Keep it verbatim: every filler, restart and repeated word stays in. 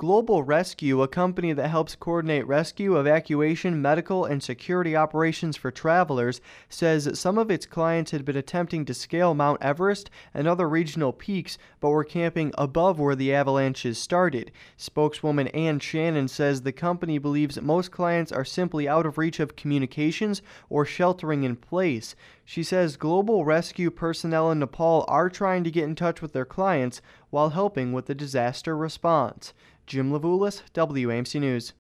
Global Rescue, a company that helps coordinate rescue, evacuation, medical, and security operations for travelers, says some of its clients had been attempting to scale Mount Everest and other regional peaks, but were camping above where the avalanches started. Spokeswoman Ann Shannon says the company believes most clients are simply out of reach of communications or sheltering in place. She says Global Rescue personnel in Nepal are trying to get in touch with their clients while helping with the disaster response. Jim Levulis, W A M C News.